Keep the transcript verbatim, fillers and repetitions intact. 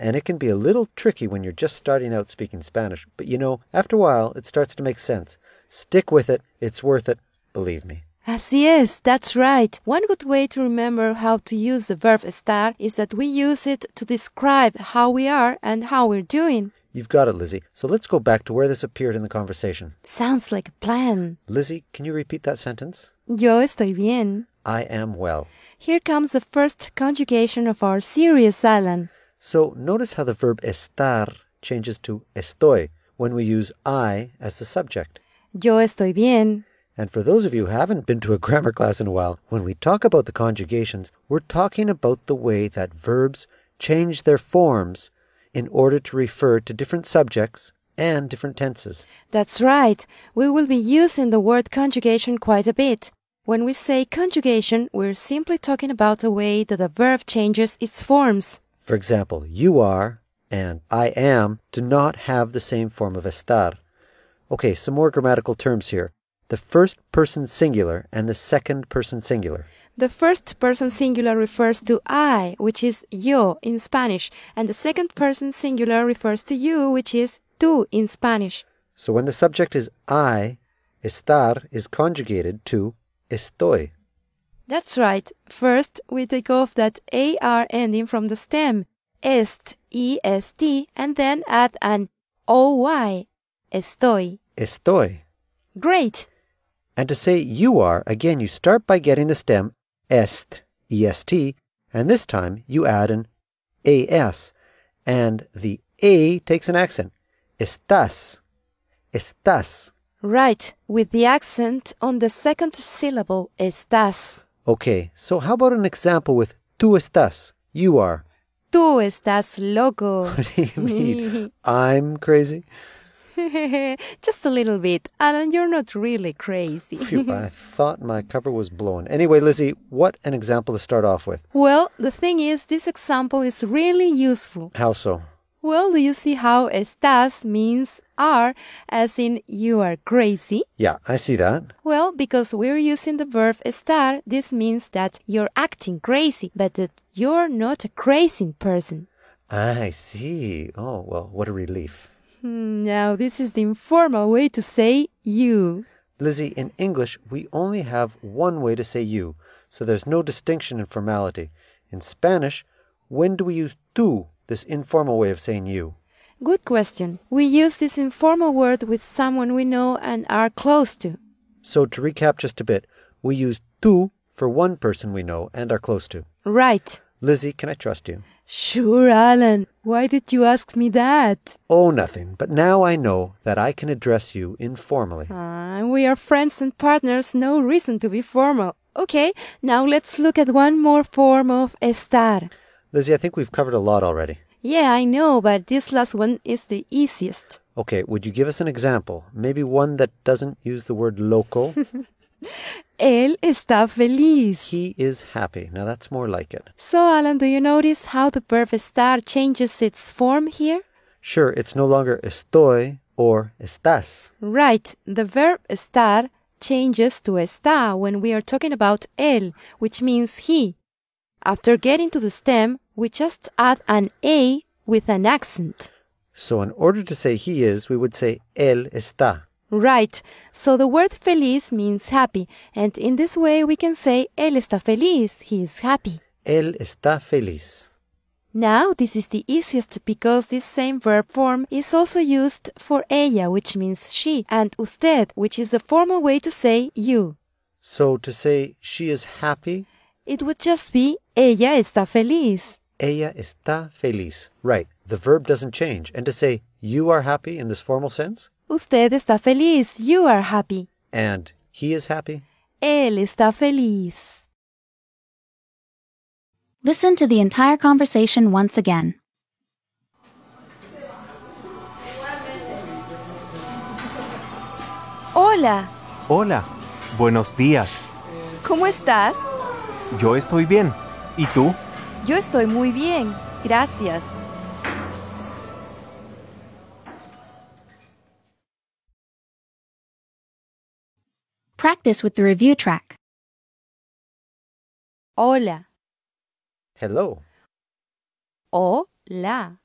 and it can be a little tricky when you're just starting out speaking Spanish. But you know, after a while, it starts to make sense. Stick with it. It's worth it. Believe me. Así es, that's right. One good way to remember how to use the verb estar is that we use it to describe how we are and how we're doing. You've got it, Lizzie. So let's go back to where this appeared in the conversation. Sounds like a plan. Lizzie, can you repeat that sentence? Yo estoy bien. I am well. Here comes the first conjugation of our series, Alan. So notice how the verb estar changes to estoy when we use I as the subject. Yo estoy bien. And for those of you who haven't been to a grammar class in a while, when we talk about the conjugations, we're talking about the way that verbs change their forms in order to refer to different subjects and different tenses. That's right. We will be using the word conjugation quite a bit. When we say conjugation, we're simply talking about the way that a verb changes its forms. For example, you are and I am do not have the same form of estar. Okay, some more grammatical terms here. The first person singular and the second person singular. The first person singular refers to I, which is yo in Spanish, and the second person singular refers to you, which is tú in Spanish. So when the subject is I, estar is conjugated to estoy. That's right. First, we take off that ar ending from the stem, est, est, and then add an oy, estoy. Estoy. Great! And to say you are, again, you start by getting the stem est, est, and this time you add an as, and the a takes an accent. Estás, estás. Right, with the accent on the second syllable, estás. Okay, so how about an example with tú estás, you are? Tú estás loco. What do you mean? I'm crazy? Just a little bit. Alan, you're not really crazy. Phew, I thought my cover was blown. Anyway, Lizzie, what an example to start off with. Well, the thing is, this example is really useful. How so? Well, do you see how estás means are, as in you are crazy? Yeah, I see that. Well, because we're using the verb estar, this means that you're acting crazy, but that you're not a crazy person. I see. Oh, well, what a relief. Now, this is the informal way to say you. Lizzie, in English, we only have one way to say you, so there's no distinction in formality. In Spanish, when do we use tú, this informal way of saying you? Good question. We use this informal word with someone we know and are close to. So to recap just a bit, we use tú for one person we know and are close to. Right. Lizzie, can I trust you? Sure, Alan. Why did you ask me that? Oh, nothing. But now I know that I can address you informally. Uh, we are friends and partners, no reason to be formal. Okay, now let's look at one more form of estar. Lizzie, I think we've covered a lot already. Yeah, I know, but this last one is the easiest. Okay, would you give us an example? Maybe one that doesn't use the word loco? Él está feliz. He is happy. Now that's more like it. So, Alan, do you notice how the verb estar changes its form here? Sure, it's no longer estoy or estás. Right, the verb estar changes to está when we are talking about él, which means he. After getting to the stem, we just add an a with an accent. So in order to say he is, we would say él está. Right, so the word feliz means happy, and in this way we can say él está feliz, he is happy. Él está feliz. Now, this is the easiest because this same verb form is also used for ella, which means she, and usted, which is the formal way to say you. So to say she is happy, it would just be ella está feliz. Ella está feliz. Right, the verb doesn't change. And to say you are happy in this formal sense? Usted está feliz, you are happy. And he is happy? Él está feliz. Listen to the entire conversation once again. Hola. Hola, buenos días. ¿Cómo estás? Yo estoy bien. ¿Y tú? Yo estoy muy bien, gracias. Practice with the review track. Hola. Hello. Hola.